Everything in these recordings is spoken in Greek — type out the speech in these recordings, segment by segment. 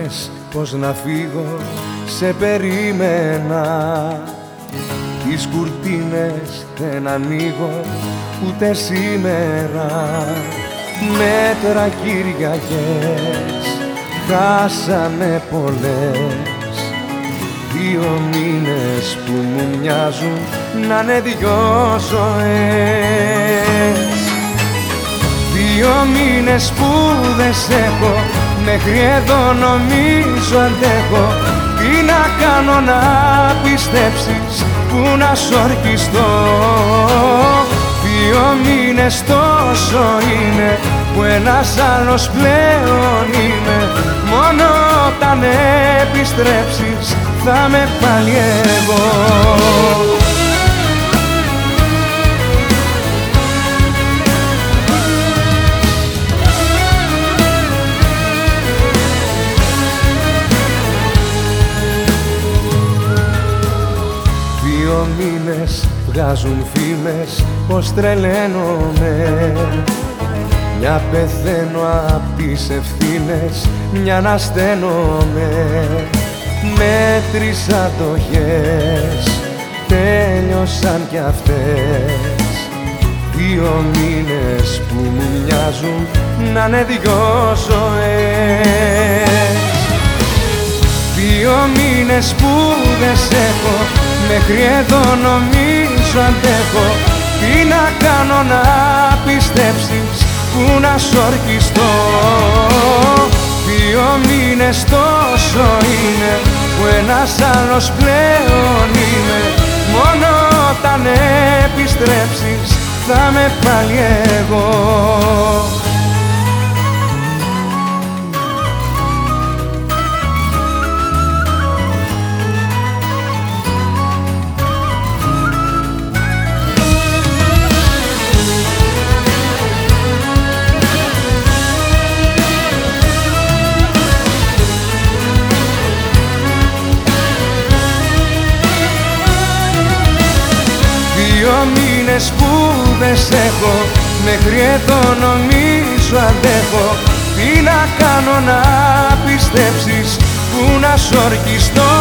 είπες πως να φύγω, σε περίμενα. Τις κουρτίνες δεν ανοίγω ούτε σήμερα. Μέτρα Κυριακές χάσαμε πολλές. 2 μήνες που μου μοιάζουν να είναι 2 ζωές. 2 μήνες που δεν σ' έχω, μέχρι εδώ νομίζω αντέχω. Τι να κάνω να πιστέψεις, που να σ' ορκιστώ. 2 μήνες τόσο είναι που ένας άλλος πλέον είμαι. Μόνο όταν επιστρέψεις θα με πάλι εγώ. 2 μήνες βγάζουν φήμες πως τρελαίνομαι. Μια πεθαίνω απ' τις ευθύνες, μια να στένομαι. Με 3 αντοχές τέλειωσαν κι αυτές. 2 μήνες που μου μοιάζουν να είναι 2 ζωές. 2 μήνες που δεν σ' έχω, μέχρι εδώ νομίζω αντέχω. Τι να κάνω να πιστέψεις, που να σ' ορκιστώ. 2 μήνες τόσο είναι που ένας άλλος πλέον είμαι. Μόνο όταν επιστρέψεις θα με πάλι εγώ. Μήνες που δεν σ' έχω, μέχρι εδώ νομίζω αντέχω. Τι να κάνω να πιστέψεις, που να σ' ορκιστώ.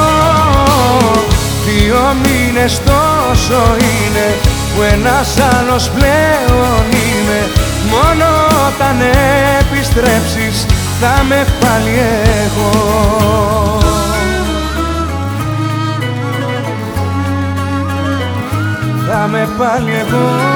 2 μήνες τόσο είναι που ένας άλλος πλέον είμαι. Μόνο όταν επιστρέψεις θα με πάλι εγώ. Θα με πάλι εγώ.